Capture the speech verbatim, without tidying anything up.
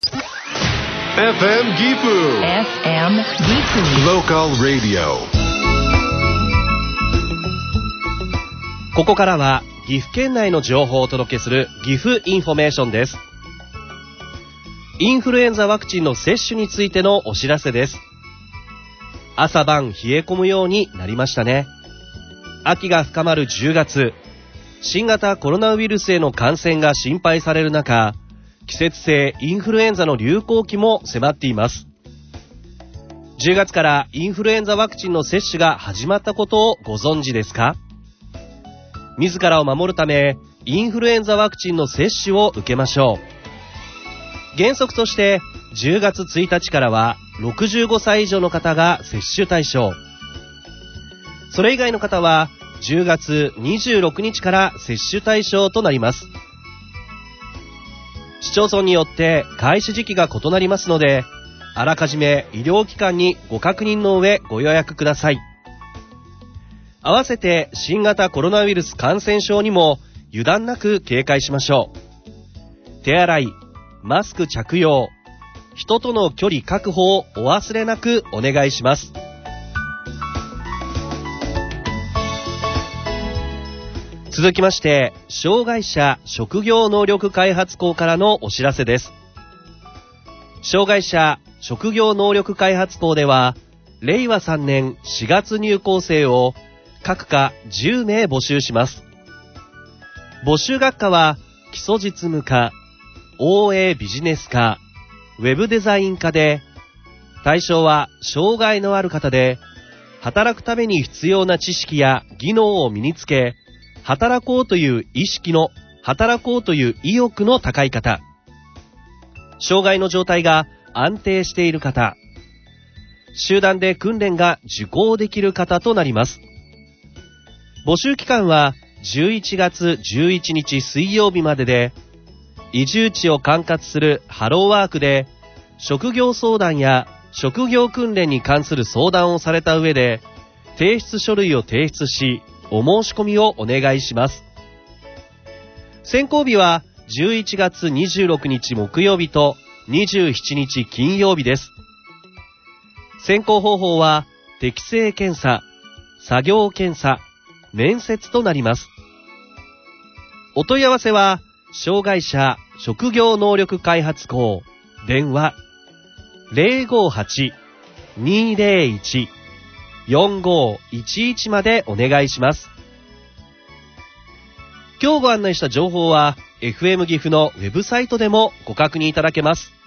エフエム ギフ エフエム ギフ Local Radio。 ここからは岐阜県内の情報をお届けする岐阜インフォメーションです。インフルエンザワクチンの接種についてのお知らせです。朝晩冷え込むようになりましたね。秋が深まるじゅうがつ、新型コロナウイルスへの感染が心配される中、季節性インフルエンザの流行期も迫っています。じゅうがつからインフルエンザワクチンの接種が始まったことをご存知ですか？自らを守るため、インフルエンザワクチンの接種を受けましょう。原則としてじゅうがつついたちからはろくじゅうごさい以上の方が接種対象。それ以外の方はじゅうがつにじゅうろくにちから接種対象となります。市町村によって開始時期が異なりますので、あらかじめ医療機関にご確認の上ご予約ください。合わせて新型コロナウイルス感染症にも油断なく警戒しましょう。手洗い、マスク着用、人との距離確保をお忘れなくお願いします。続きまして、障害者職業能力開発校からのお知らせです。障害者職業能力開発校では、れいわさんねんしがつ入校生を各科じゅうめい募集します。募集学科は、基礎実務科、オーエー ビジネス科、ウェブデザイン科で、対象は障害のある方で、働くために必要な知識や技能を身につけ、働こうという意識の、働こうという意欲の高い方、障害の状態が安定している方、集団で訓練が受講できる方となります。募集期間はじゅういちがつじゅういちにち水曜日までで、移住地を管轄するハローワークで、職業相談や職業訓練に関する相談をされた上で、提出書類を提出し、お申し込みをお願いします。選考日はじゅういちがつにじゅうろくにち木曜日とにじゅうしちにち金曜日です。選考方法は適性検査、作業検査、面接となります。お問い合わせは障害者職業能力開発校、電話 ゼロごはち にーぜろいち よんごいちいち までお願いします。今日ご案内した情報は エフエム 岐阜のウェブサイトでもご確認いただけます。